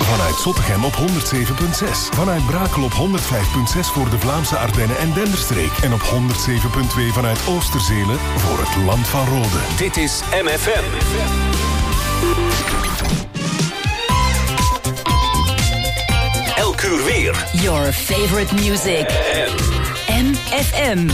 Vanuit Zottegem op 107.6. Vanuit Brakel op 105.6 voor de Vlaamse Ardennen en Denderstreek. En op 107.2 vanuit Oosterzelen voor het Land van Rode. Dit is MFM. Elk uur weer. Your favorite music. MFM.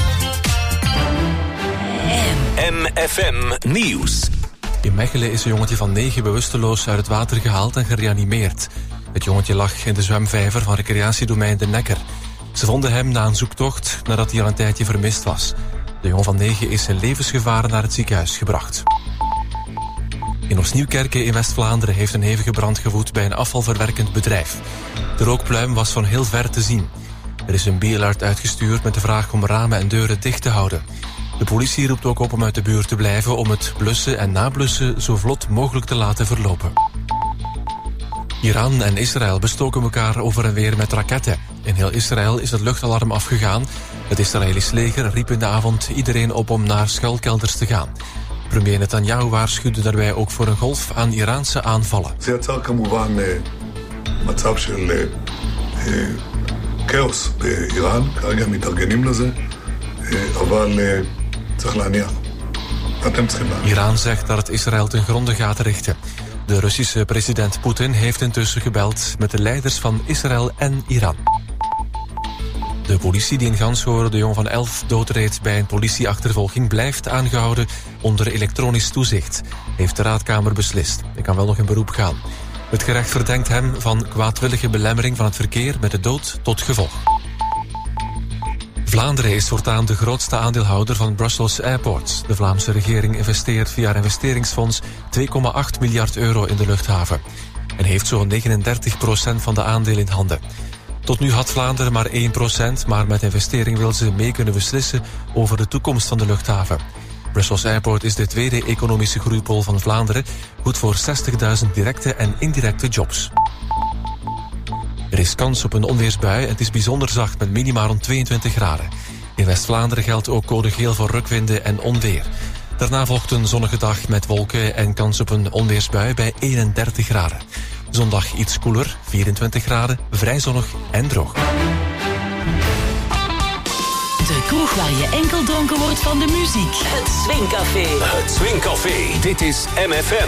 MFM Nieuws. In Mechelen is een jongetje van 9 bewusteloos uit het water gehaald en gereanimeerd. Het jongetje lag in de zwemvijver van recreatiedomein De Nekker. Ze vonden hem na een zoektocht nadat hij al een tijdje vermist was. De jongen van 9 is in levensgevaar naar het ziekenhuis gebracht. In Osnieuwkerke in West-Vlaanderen heeft een hevige brand gewoed bij een afvalverwerkend bedrijf. De rookpluim was van heel ver te zien. Er is een B-alert uitgestuurd met de vraag om ramen en deuren dicht te houden. De politie roept ook op om uit de buurt te blijven om het blussen en nablussen zo vlot mogelijk te laten verlopen. Iran en Israël bestoken elkaar over en weer met raketten. In heel Israël is het luchtalarm afgegaan. Het Israëlisch leger riep in de avond iedereen op om naar schuilkelders te gaan. Premier Netanyahu waarschuwde daarbij ook voor een golf aan Iraanse aanvallen. כאוס באיראן, כרגע מתארגנים לזה, אבל צריך להניח. אתם צריכים להניח. Iran zegt dat het Israël ten gronde gaat richten. De Russische president Poetin heeft intussen gebeld met de leiders van Israël en Iran. De politie die in Ganshoren de jongen van 11 doodreed bij een politieachtervolging blijft aangehouden onder elektronisch toezicht, heeft de raadkamer beslist. Hij kan wel nog in beroep gaan. Het gerecht verdenkt hem van kwaadwillige belemmering van het verkeer met de dood tot gevolg. Vlaanderen is voortaan de grootste aandeelhouder van Brussels Airports. De Vlaamse regering investeert via een investeringsfonds 2,8 miljard euro in de luchthaven. En heeft zo'n 39% van de aandelen in handen. Tot nu had Vlaanderen maar 1%, maar met investering wil ze mee kunnen beslissen over de toekomst van de luchthaven. Brussels Airport is de tweede economische groeipool van Vlaanderen, goed voor 60.000 directe en indirecte jobs. Er is kans op een onweersbui en het is bijzonder zacht met minima rond 22 graden. In West-Vlaanderen geldt ook code geel voor rukwinden en onweer. Daarna volgt een zonnige dag met wolken en kans op een onweersbui bij 31 graden. Zondag iets koeler, 24 graden, vrij zonnig en droog. De kroeg waar je enkel dronken wordt van de muziek. Het Swingcafé. Het Swingcafé. Dit is MFM.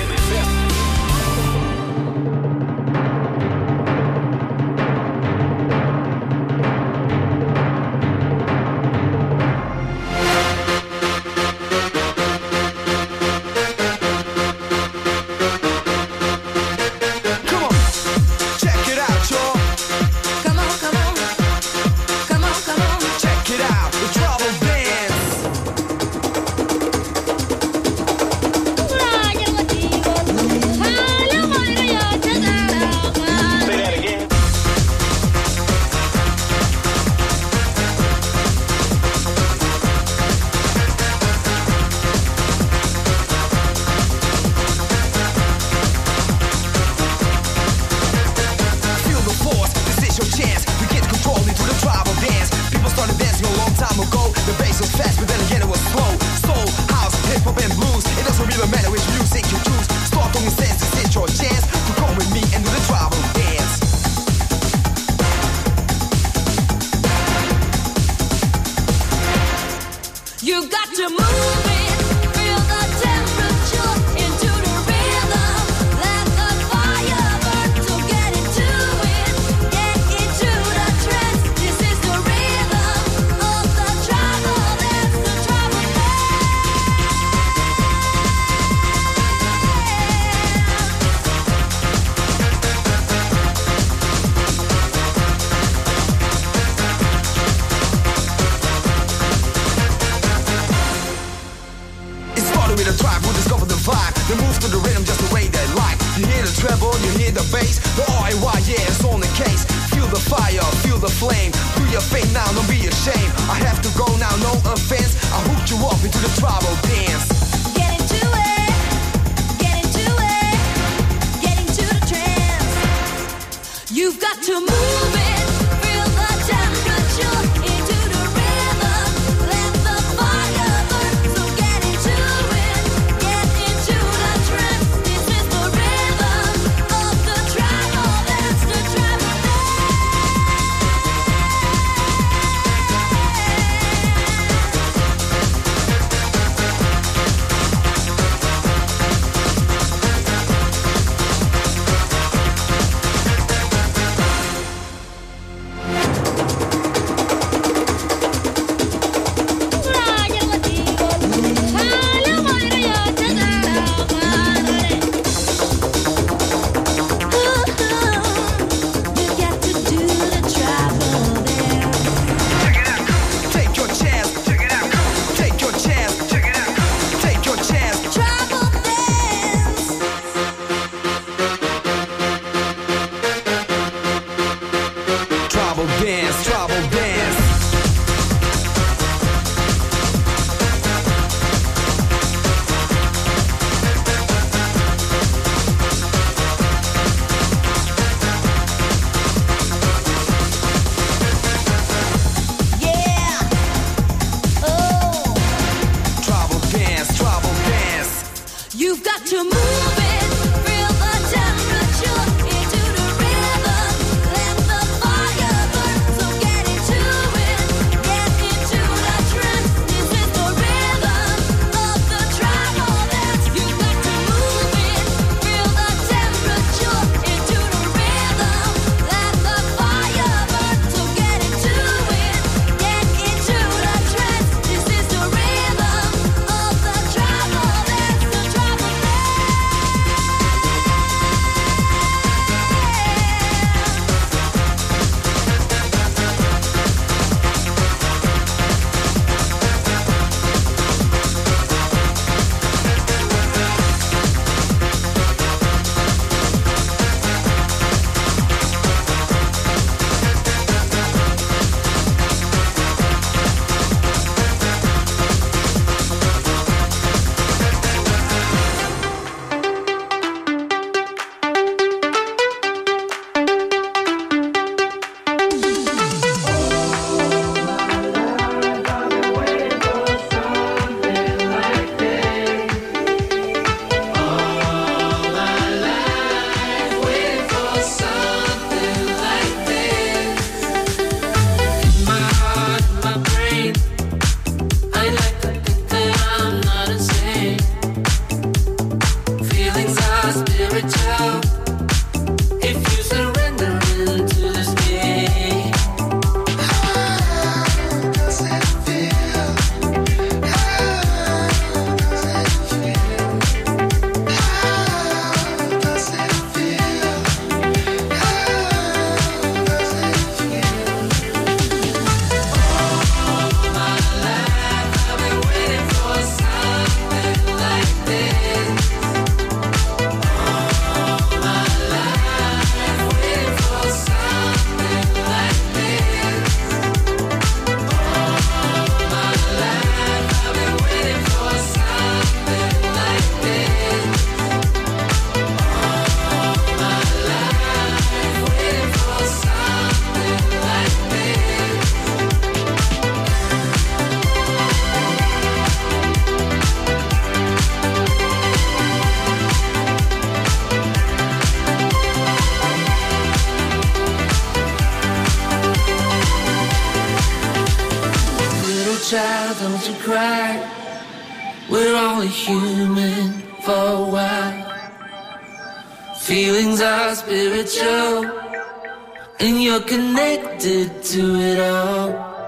don't you cry. We're only human for a while. Feelings are spiritual, and you're connected to it all.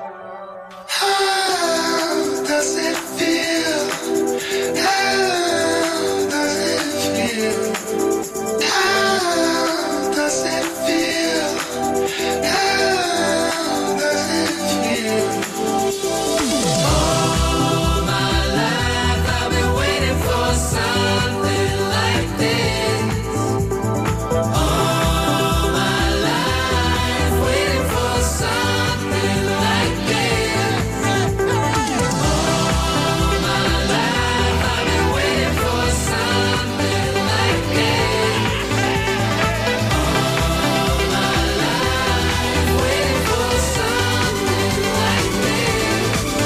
How does it feel? How does it feel? How does it feel? How does it feel? All my life I've been waiting for something like this. All my life waiting for something like this. All my life I've been waiting for something like this. All my life waiting for something like this.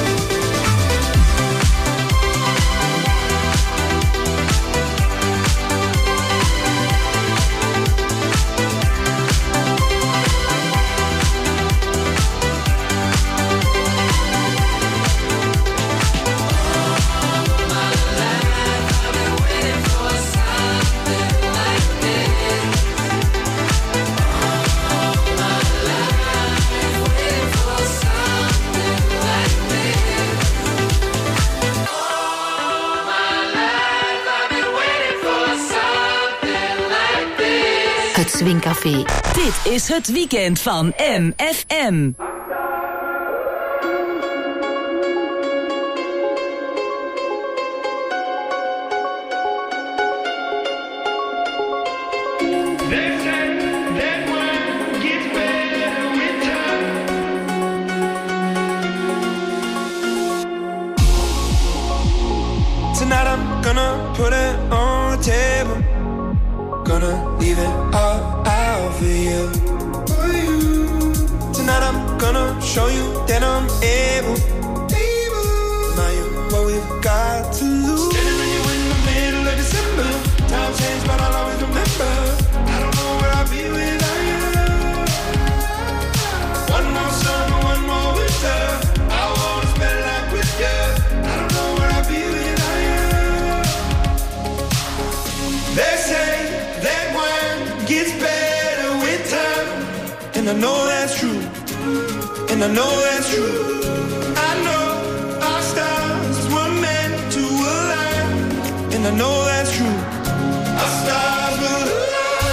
Het Swingcafé. Dit is het weekend van MFM. Tonight I'm gonna put it on the table. Gonna leave it all out for you. Tonight I'm gonna show you that I'm able. Now you what we've got to lose. Standing with you in the middle of December. Time changed, but I'll always remember. I don't know where I'll be without you. One more summer, one more winter. I wanna spend life with you. I don't know where I'll be without you. They say that wine gets better with time, and I know that's true, and I know that's true. I know our stars were meant to align, and I know that's true. Our stars will align.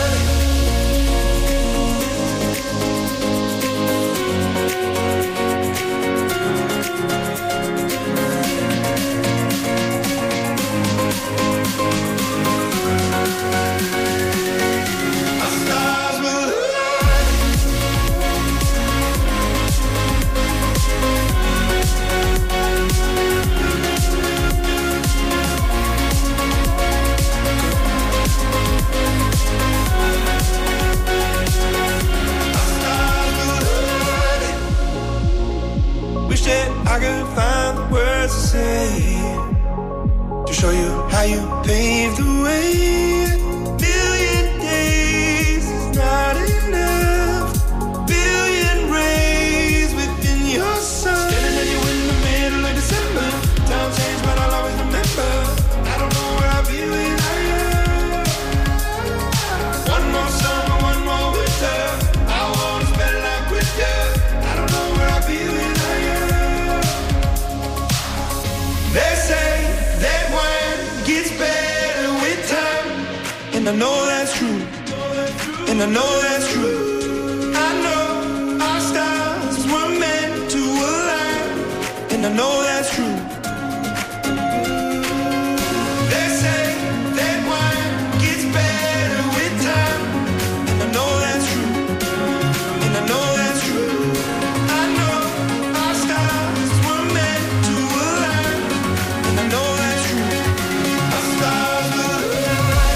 I could find the words to say to show you how you paved the way. Million days is not enough. Billion rays within your sun. Standing with you in the middle of December. Time changed, but I'll always remember. I don't know where I'll be without you. One more summer, one more winter. I wanna spend life with you. I don't know where I'll be without you. They say that wine gets better with time, and I know that's true, and I know that's true. I know our stars were meant to align, and I know that's true. They say that wine gets better with time, and I know that's true, and I know that's true. I know our stars were meant to align, and I know that's true. Our stars will align.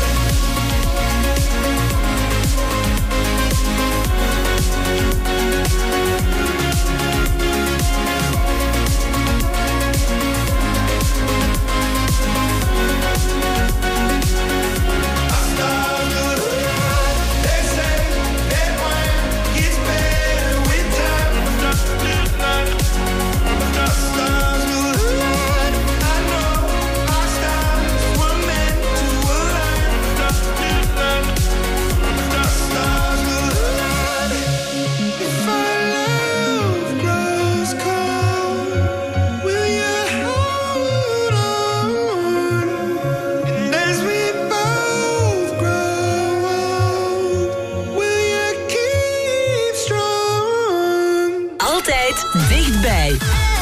Altijd dichtbij.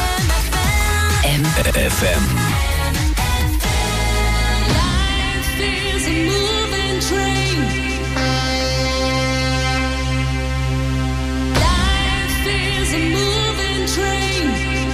FM. Life is a moving train. Life is a moving train.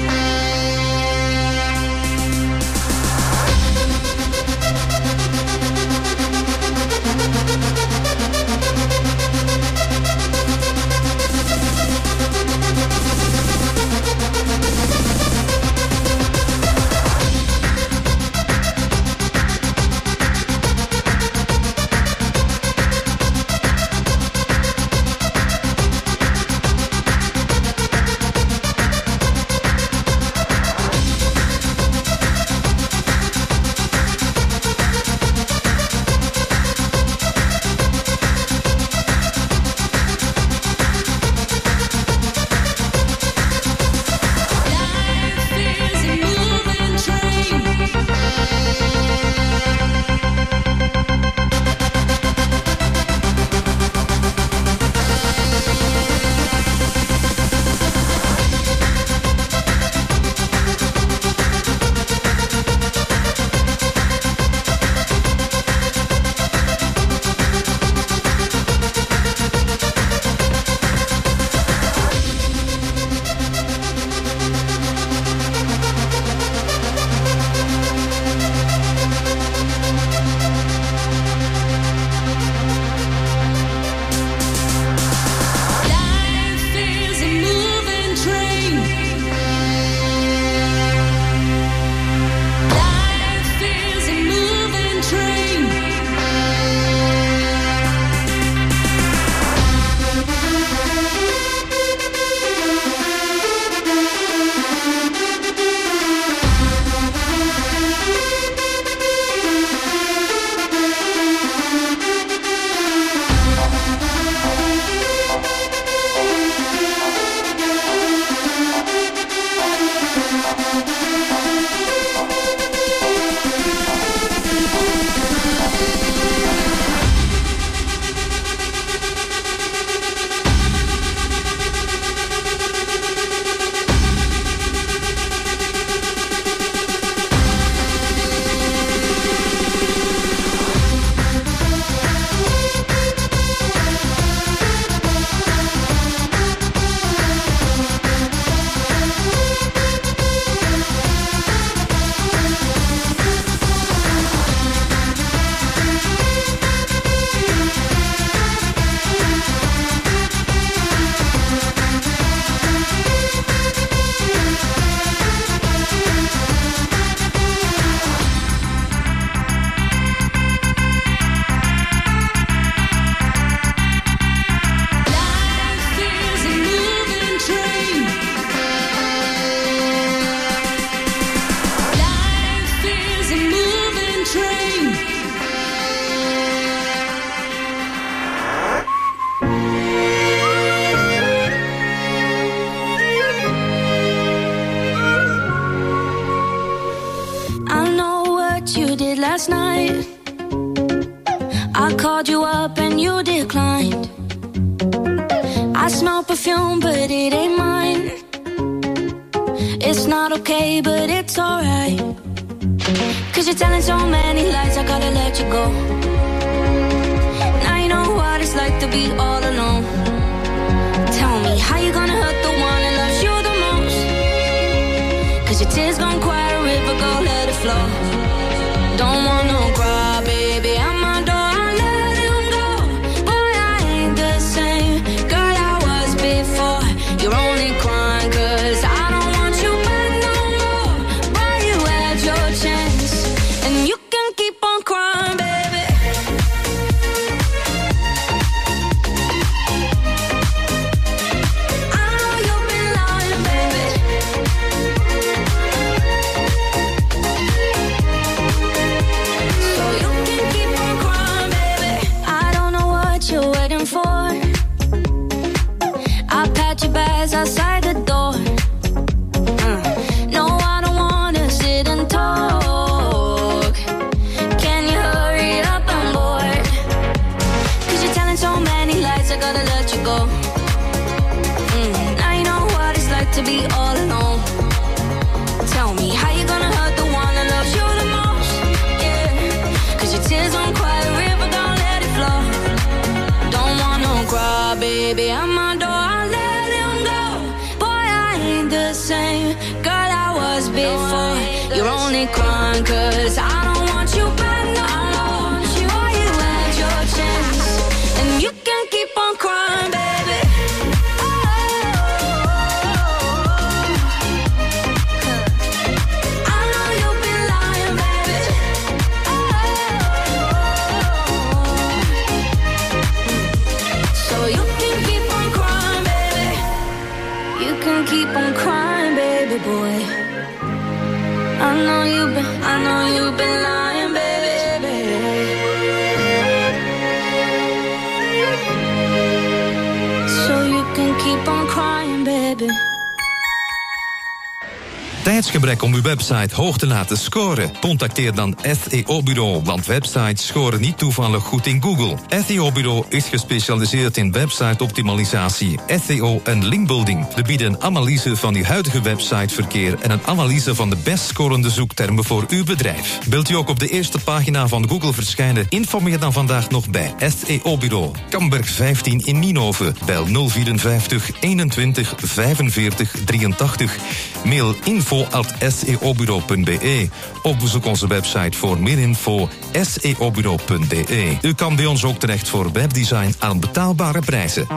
last night. I called you up and you declined. I smell perfume, but it ain't mine. It's not okay, but it's alright. 'Cause you're telling so many lies, I gotta let you go. Now you know what it's like to be all alone. Tell me, how you gonna hurt the one that loves you the most? 'Cause your tears gon' quiet a river, go let it flow. Don't wanna cry, baby, I'm my door, I let him go. Boy, I ain't the same girl I was before. You're only crying 'cause I don't want you back no more. Boy, you had your chance, and you can keep on crying, baby. I know you've been lying, baby. So you can keep on crying, baby. I don't know what you're waiting for. I pat your bags outside the door. No, I don't wanna sit and talk. Can you hurry up, I'm bored. 'Cause you're telling so many lies, I gotta let you go. Now you know what it's like like to be all alone. Tell me how you gonna hurt the one that loves you the most. Yeah, 'cause your tears won't quiet a river, don't let it flow. Don't want no cry, baby, at my door, I let him go. Boy, I ain't the same girl I was before. You're only crying 'cause I don't want you back no more. Boy, you had your chance, and you can keep on crying, baby. I know you've been lying, baby. So you can keep on crying, baby. You can keep on crying, baby boy. I know you've been lying, baby. So you can keep on crying, baby. Tijdsgebrek om uw website hoog te laten scoren? Contacteer dan SEO-bureau, want websites scoren niet toevallig goed in Google. SEO-bureau is gespecialiseerd in website-optimalisatie, SEO en linkbuilding. We bieden een analyse van uw huidige websiteverkeer en een analyse van de best scorende zoektermen voor uw bedrijf. Wilt u ook op de eerste pagina van Google verschijnen? Informeer dan vandaag nog bij SEO-bureau. Kamberg 15 in Nienhoven. Bel 054 21 45 83. Mail info@seobureau.be. Ook bezoek onze website voor meer info seobureau.be. U kan bij ons ook terecht voor webdesign aan betaalbare prijzen.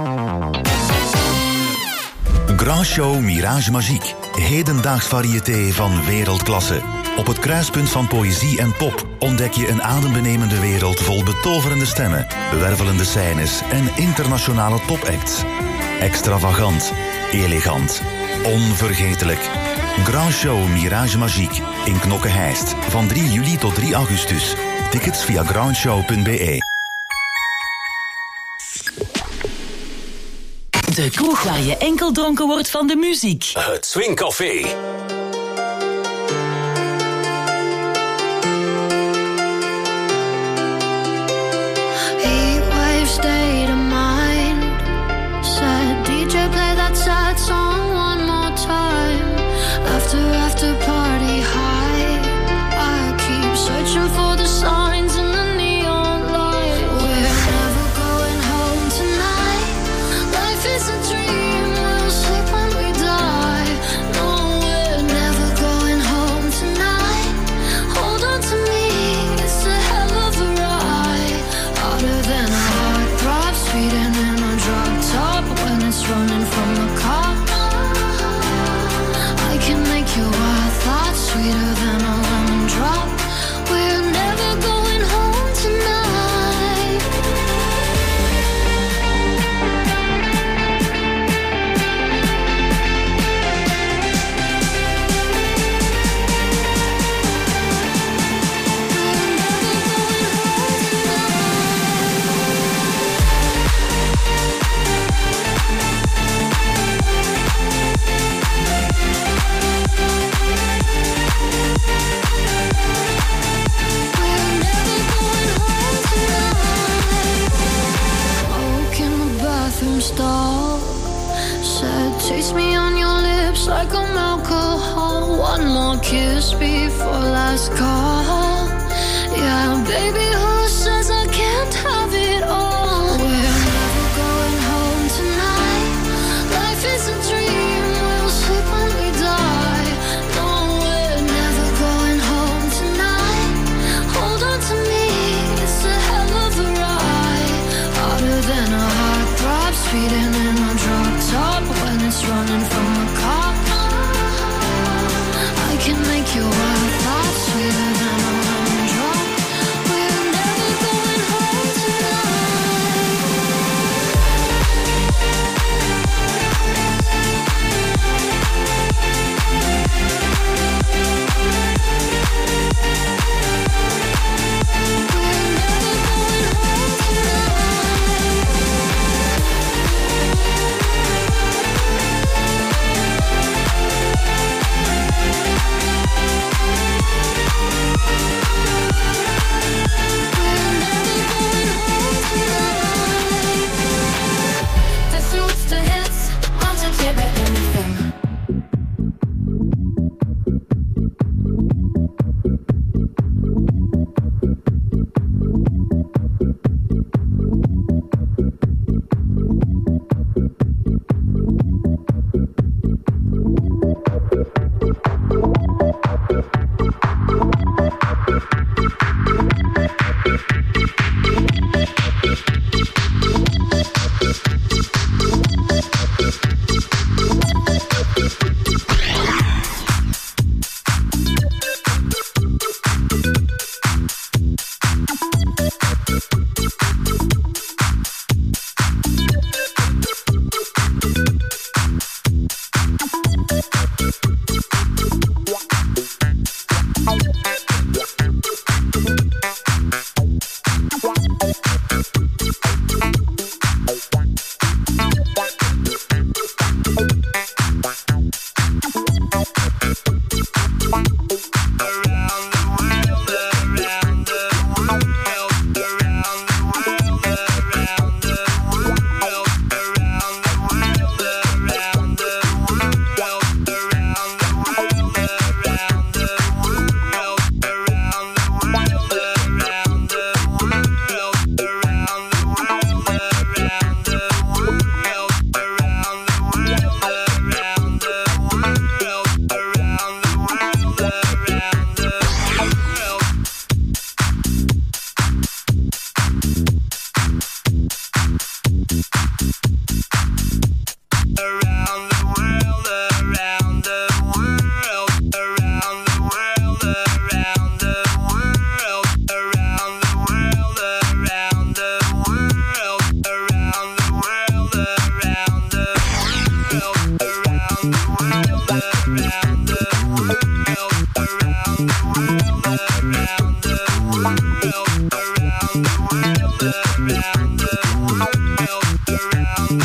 Grand Show Mirage Magique. Hedendaags variété van wereldklasse. Op het kruispunt van poëzie en pop ontdek je een adembenemende wereld vol betoverende stemmen, wervelende scènes en internationale topacts. Extravagant, elegant, onvergetelijk. Grand Show Mirage Magique in Knokke-Heist van 3 juli tot 3 augustus. Tickets via grandshow.be. De kroeg waar je enkel dronken wordt van de muziek. Het Swing Café. Heatwave state of mind. Said DJ play that sad song one more time. After party high, I keep searching for the signs in the neon light. We're never going home tonight. Life is a dream, we'll sleep when we die. No, we're never going home tonight. Hold on to me, it's a hell of a ride. Harder than a heart throb, speeding in a drop top when it's running from the cops. I can make your wild thoughts sweeter than a lemon drop. We're never going home tonight. Stall. Said, taste me on your lips like I'm alcohol. One more kiss before last call. Yeah, baby, who says I can't have it all? We're never going home tonight. Life is a dream, we'll sleep when we die. No, we're never going home tonight. Hold on to me, it's a hell of a ride. Harder than a heart throb, speeding in a drop top when it's running from a cop. I can make your wild thoughts sweeter than a lemon drop. We're never going home tonight.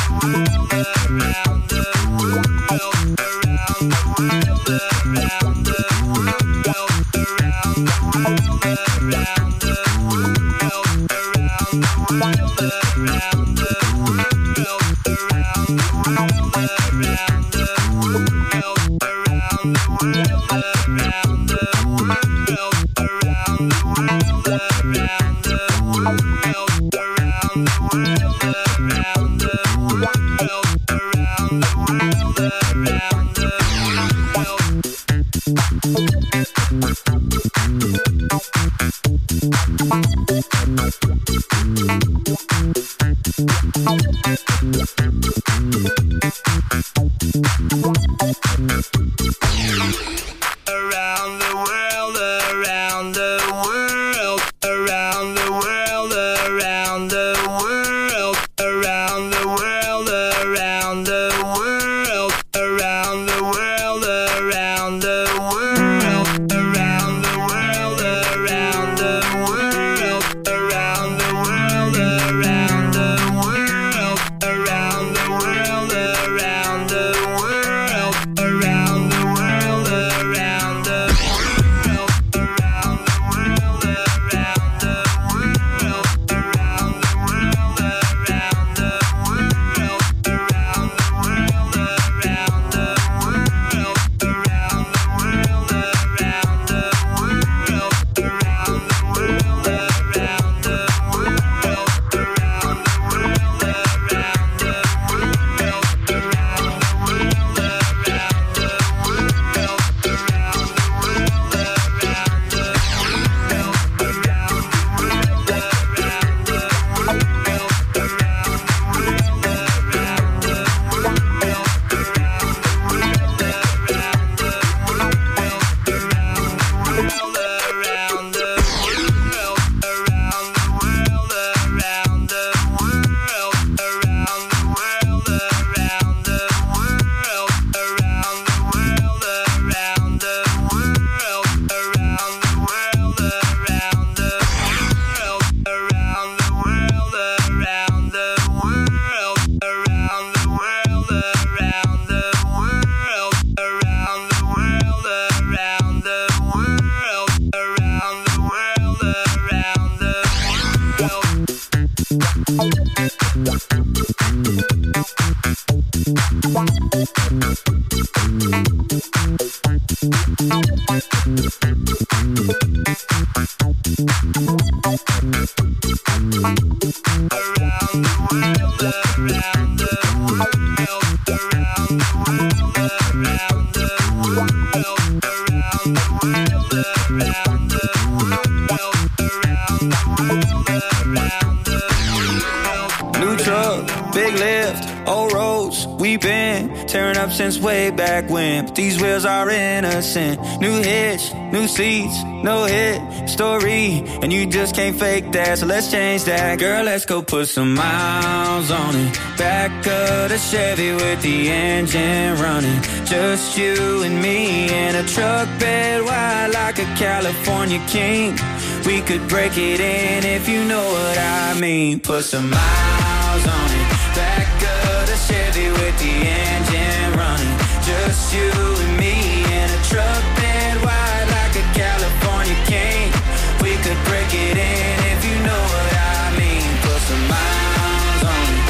Since way back when, but these wheels are innocent. New hitch, new seats, no hit story, and you just can't fake that, so let's change that. Girl, let's go put some miles on it. Back of the Chevy with the engine running. Just you and me in a truck bed wide like a California king. We could break it in if you know what I mean. Put some miles on it. Back of the Chevy with the engine running. Just you and me in a truck bed wide like a California king. We could break it in if you know what I mean. Put some miles on it.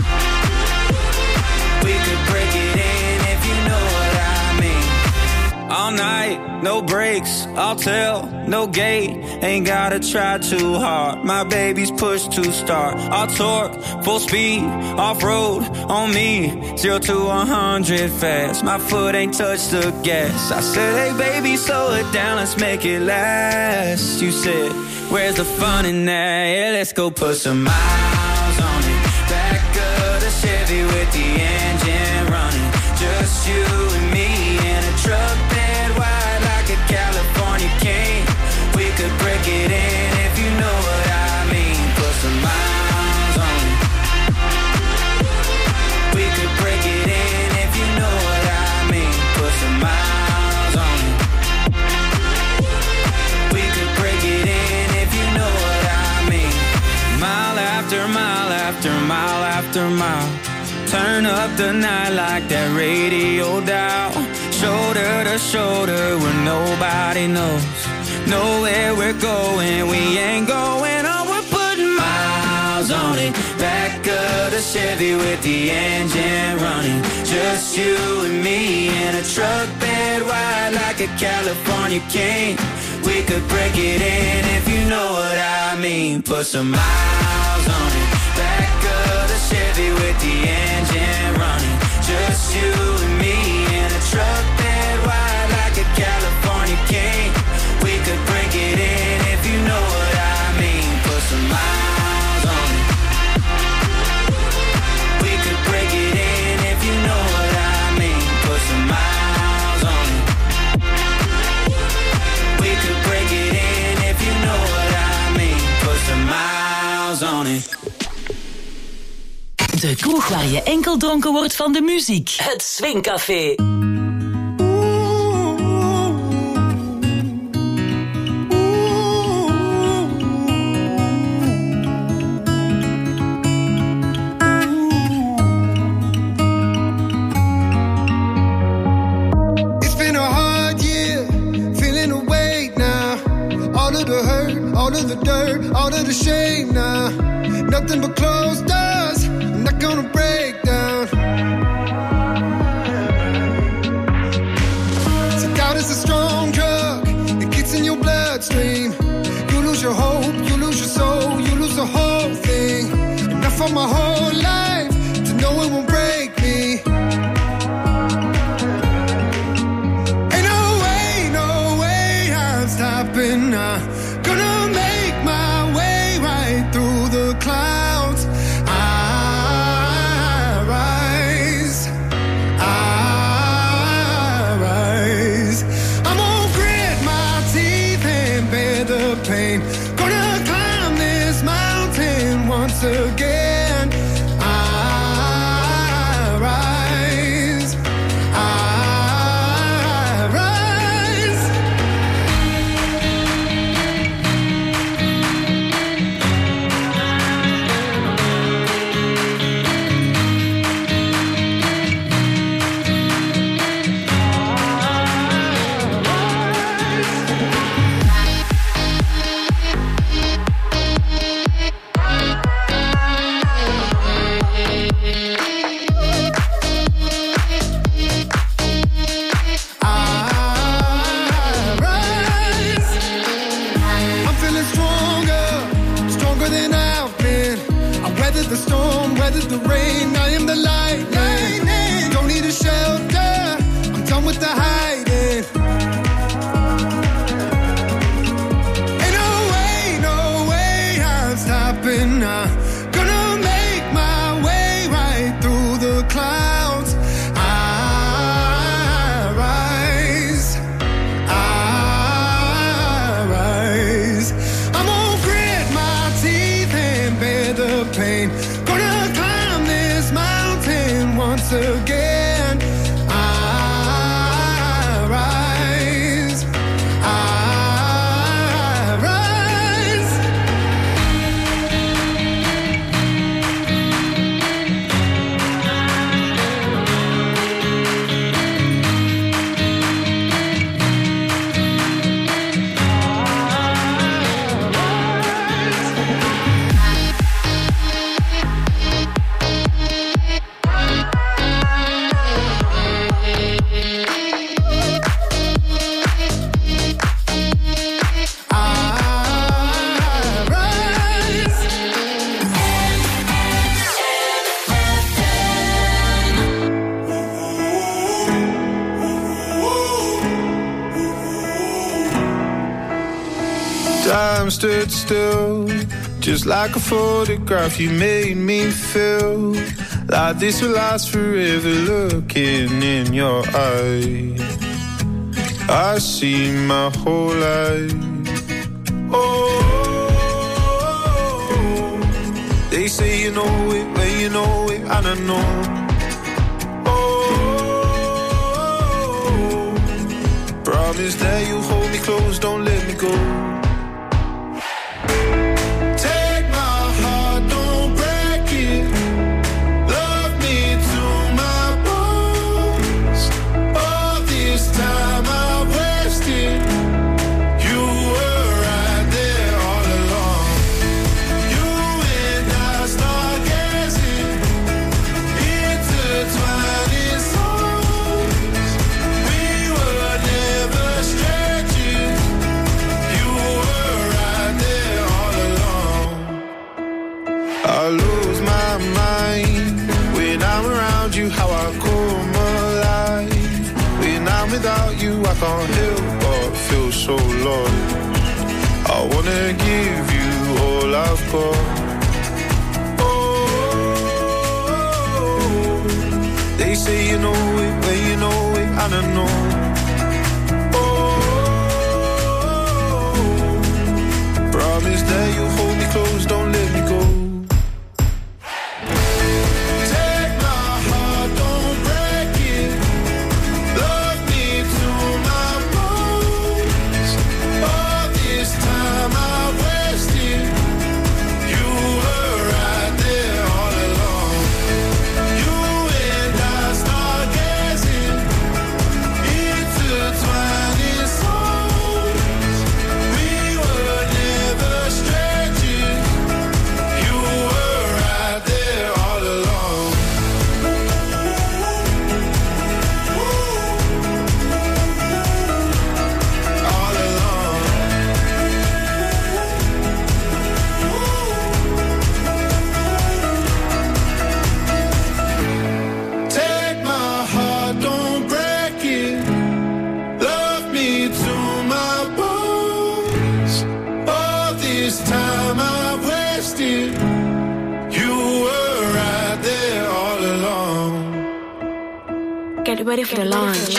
We could break it in if you know what I mean. All night, no breaks, I'll tell, no gate. Ain't gotta try too hard, my baby's push to start. I'll torque, full speed, off-road, on me. 0 to 100 fast, my foot ain't touched the gas. I said, hey baby, slow it down, let's make it last. You said, where's the fun in that? Yeah, let's go put some miles on it. Back of the Chevy with the engine running. Just you and me in a truck bed wide like a California king. We could break it in if you know what I mean. Put some miles on it. We could break it in if you know what I mean. Put some miles on it. We could break it in if you know what I mean. Mile after mile after mile after mile. Turn up the night like that radio dial. Shoulder to shoulder where nobody knows. Know where we're going, we ain't going on. We're putting miles on it. Back of the Chevy with the engine running. Just you and me in a truck bed wide like a California king. We could break it in if you know what I mean. Put some miles on it. Back of the Chevy with the engine running. Just you and me in a truck bed wide like a California king. We could break it in if you know what I mean. Put some miles on it. We could break it in if you know what I mean. Put some miles on it. We could break it in if you know what I mean. Put some miles on it. De kroeg waar je enkel dronken wordt van de muziek. Het Swingcafé. It's been a hard year, feeling the weight now. All of the hurt, all of the dirt, all of the shame now. Nothing but closed doors. Not gonna break down. So doubt is a strong drug. It gets in your bloodstream. You lose your hope, you lose your soul, you lose the whole thing. Enough for my whole life to know it won't break me. Ain't no way I'm stopping now. Gonna make my way right through the clouds. Pain. Gonna climb this mountain once again. I rise. the storm, weathered the rain. I am the lightning. Don't need a shelter. I'm done with the hiding. Ain't no way I'm stopping now. Gonna make my way right through the clouds. I rise. I'm gonna grit my teeth and bear the pain. Gonna climb this mountain once again. I rise. Time stood still, just like a photograph. You made me feel like this will last forever. Looking in your eyes, I see my whole life. Oh, they say you know it when you know it, and I know. Oh, promise that you hold me close, don't let me go. Take my heart, don't break it. Love me how I come alive. When I'm without you, I can't help but feel so lost. I wanna give you all I've got. Oh, they say you know it, when you know it, I don't know. Promise that you'll hold me close, don't let me go. Take my heart, don't break it. Love me to my bones. All this time I've wasted. You were right there all along. You and I start gazing, intertwining souls. We were never strangers. You were right there all along. All along. Take my heart, don't break it. Love me to my bones. All this time I've wasted. You were right there all along. Get ready for the launch.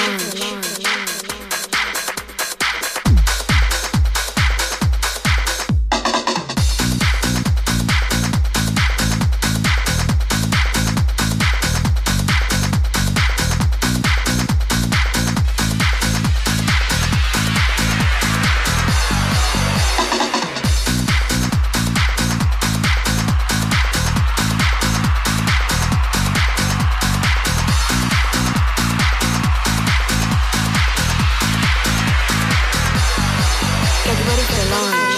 Get ready for the launch.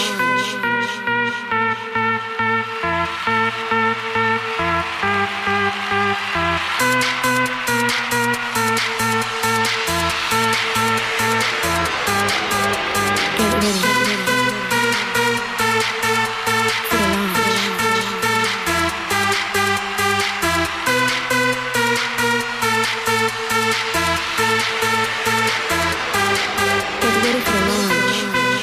Get ready for the launch. Get ready for the launch.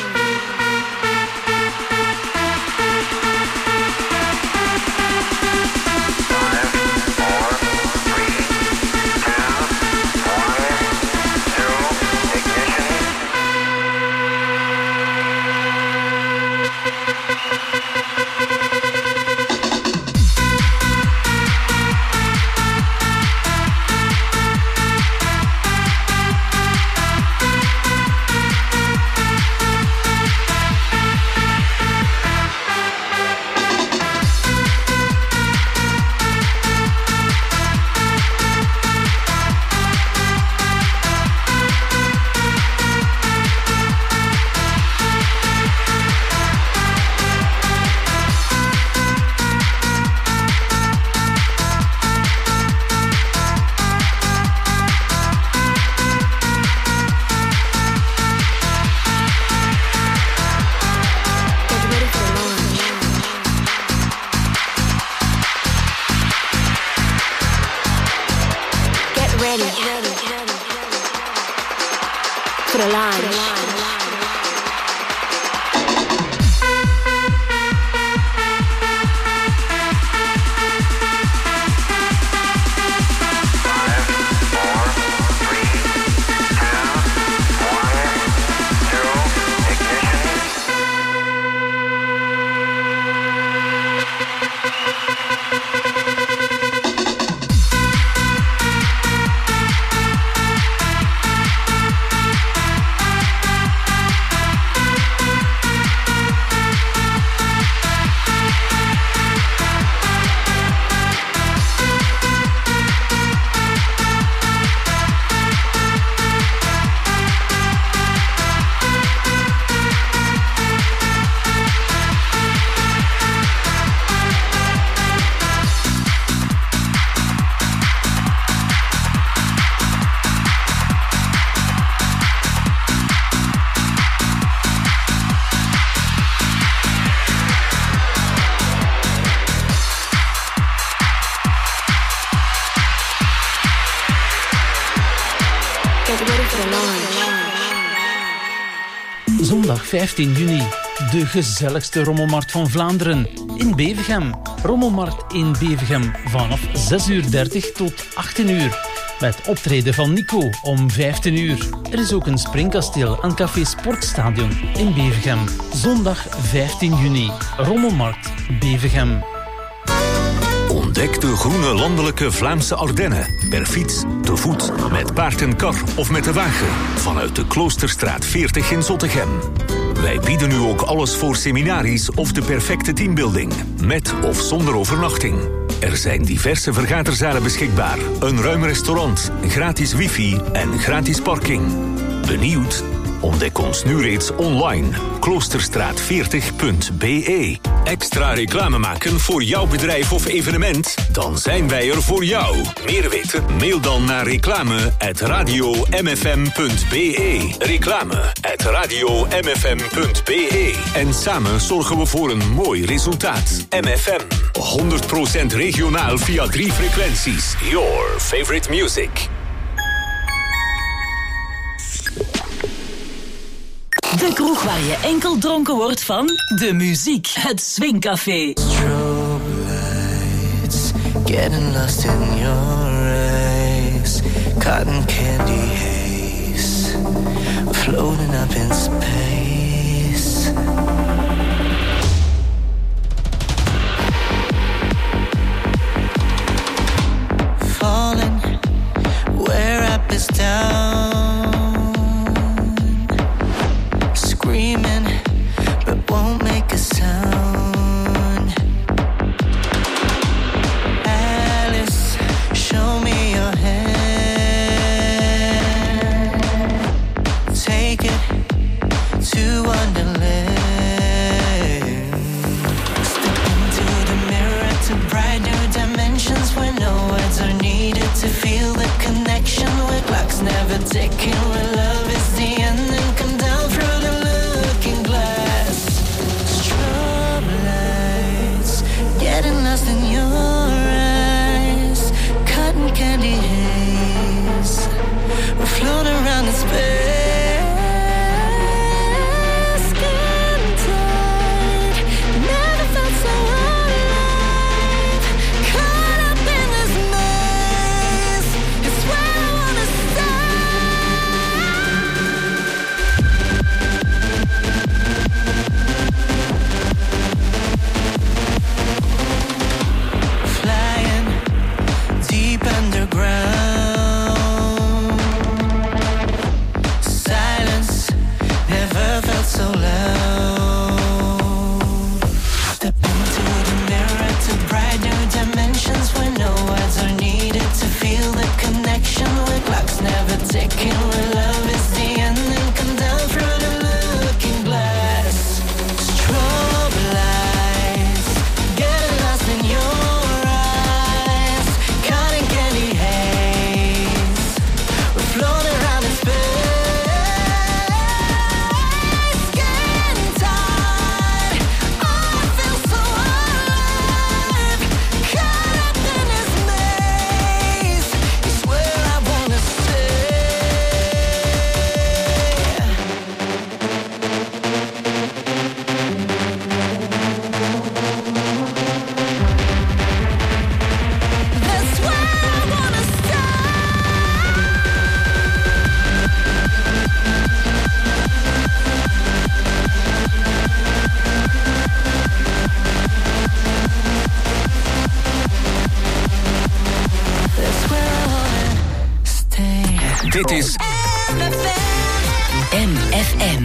Ready for the launch. Zondag 15 juni, de gezelligste rommelmarkt van Vlaanderen in Bevergem. Rommelmarkt in Bevergem vanaf 6:30 tot 18 uur. Met optreden van Nico om 15 uur. Er is ook een springkasteel aan Café Sportstadion in Bevergem. Zondag 15 juni, Rommelmarkt Bevergem. Ontdek de groene landelijke Vlaamse Ardennen. Per fiets, te voet, met paard en kar of met de wagen. Vanuit de Kloosterstraat 40 in Zottegem. Wij bieden nu ook alles voor seminaries of de perfecte teambuilding. Met of zonder overnachting. Er zijn diverse vergaderzalen beschikbaar. Een ruim restaurant, gratis wifi en gratis parking. Benieuwd? Ontdek ons nu reeds online. Kloosterstraat40.be. Extra reclame maken voor jouw bedrijf of evenement? Dan zijn wij er voor jou. Meer weten? Mail dan naar reclame@radiomfm.be. Reclame@radiomfm.be. En samen zorgen we voor een mooi resultaat. MFM. 100% regionaal via 3 frequenties. Your favorite music. De kroeg waar je enkel dronken wordt van de muziek. Het Swingcafé. Strobe lights, getting lost in your eyes. Cotton candy haze, floating up in space. Falling where up is down. Screaming, but won't make a sound. Alice, show me your hand. Take it to Wonderland. Step into the mirror to bright new dimensions where no words are needed to feel the connection. Where clocks never ticking, where love is the end and come down through the getting lost in your eyes, cotton candy haze. We float around in space, skin tight. Never felt so alive, caught up in this maze. It's where I wanna underground. Silence never felt so loud. Step into the mirror to bright new dimensions where no words are needed to feel the connection. Where clocks never ticking, where love is the end and come down through the looking glass. Strobe lights, getting lost in your Dit is MFM.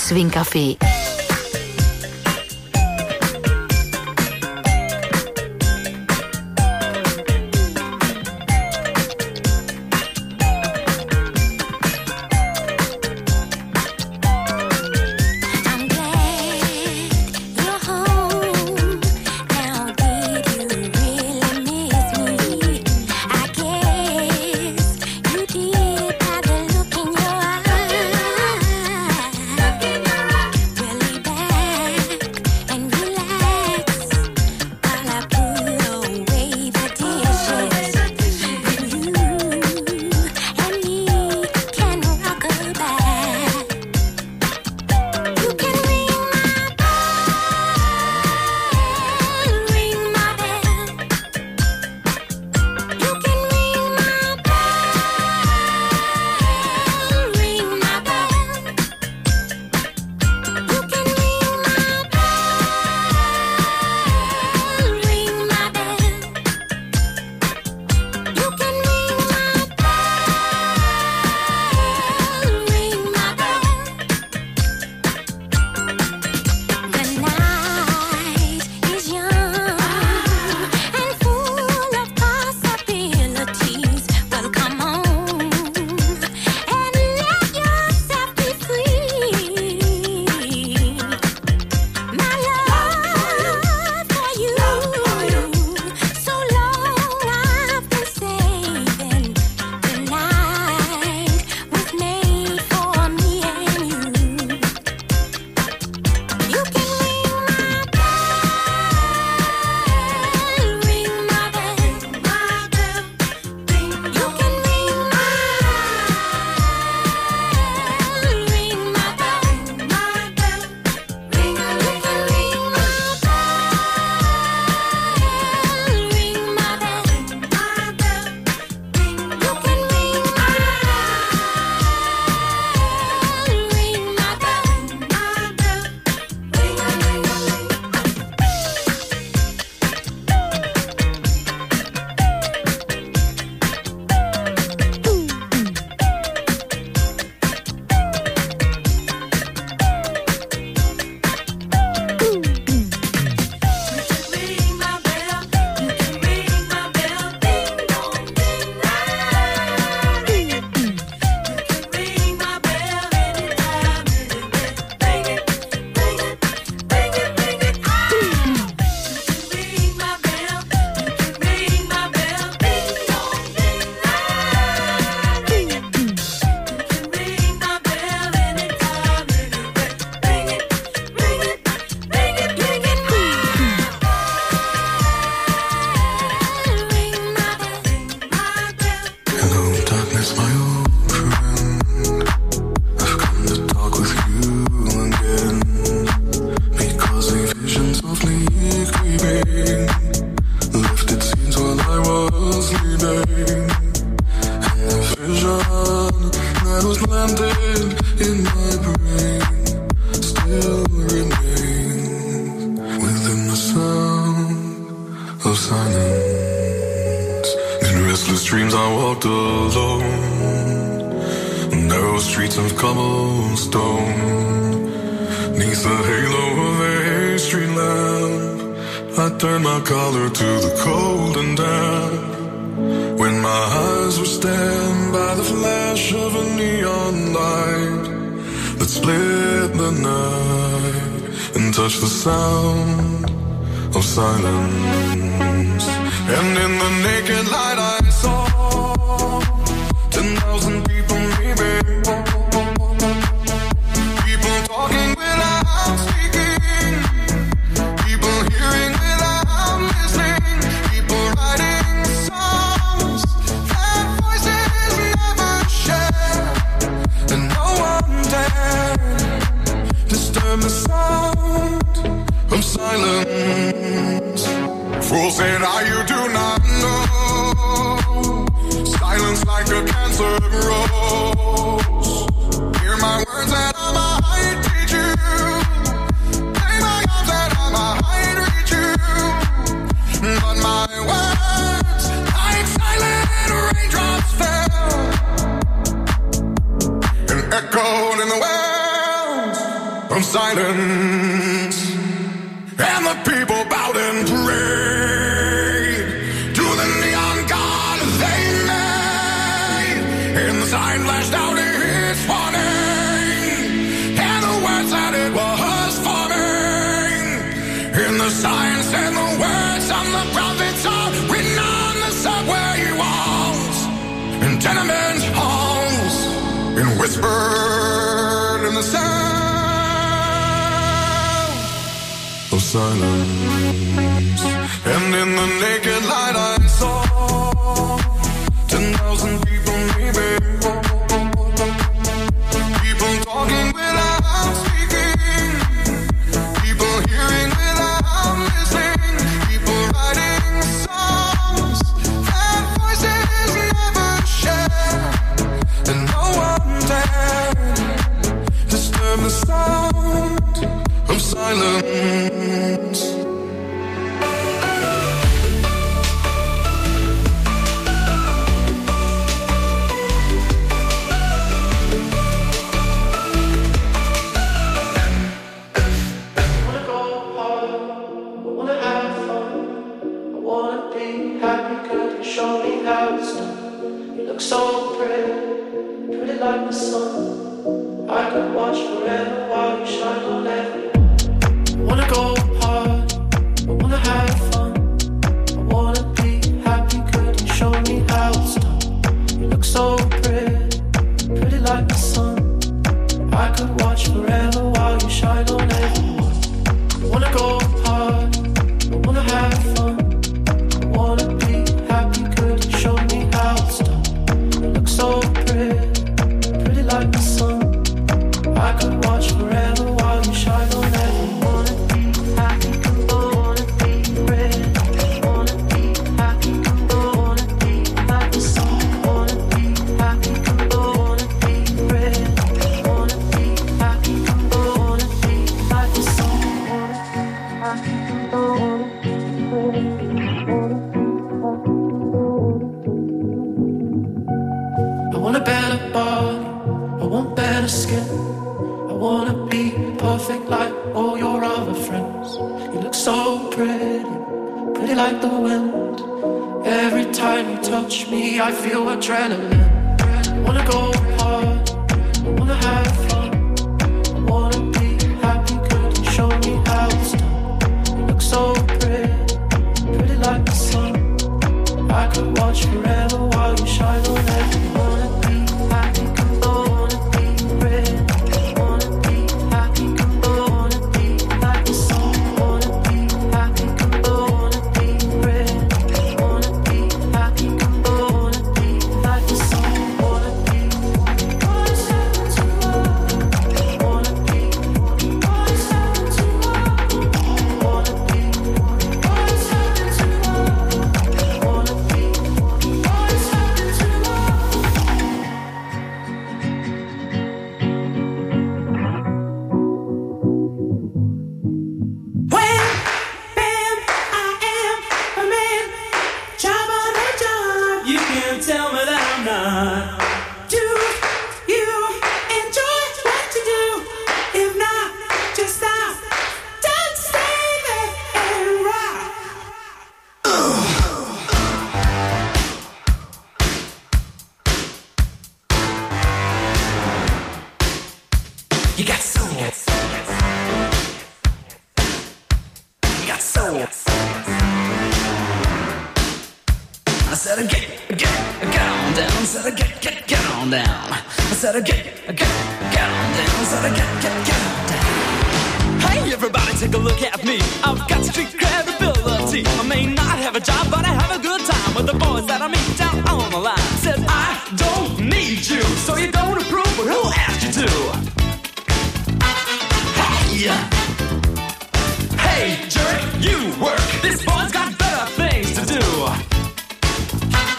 het Swingcafé. Echoed in the wells of silence, and the people bowed and prayed to the neon god they made, and the sign flashed out its warning, and the words that it was forming, and the sign said the words of the prophets are written on the subway walls and tenement halls, and whispered in the sound of silence. And in the naked light I saw 10,000 people, maybe, people talking without speaking, people hearing without listening, people writing songs that voices never share, and no one dared disturb the sound of silence. So pretty, pretty like the sun. I could watch forever while you shine on everyone. I wanna go hard, I wanna have fun. I wanna be happy, could you show me how it's done? You look so pretty, pretty like the sun. I could watch forever while you shine on everyone. I wanna go hard, I wanna have fun. I wanna be happy, could you show me how it's done? So pretty, pretty like the sun. I could watch forever while you shine on everyone. Wanna be happy, wanna be pretty. Wanna be happy, wanna be like the sun. Wanna be happy, wanna be pretty. Wanna be happy, wanna be like the sun. Wanna be happy, wanna be pretty. I want a better body, I want better skin. I wanna be perfect like all your other friends. You look so pretty, pretty like the wind. Every time you touch me, I feel adrenaline. I wanna go hard, I wanna have fun. I wanna be happy, could you show me how it's done? You look so pretty, pretty like the sun. I could watch forever while you shine on everyone.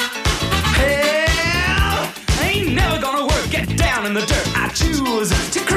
In the dirt, I choose to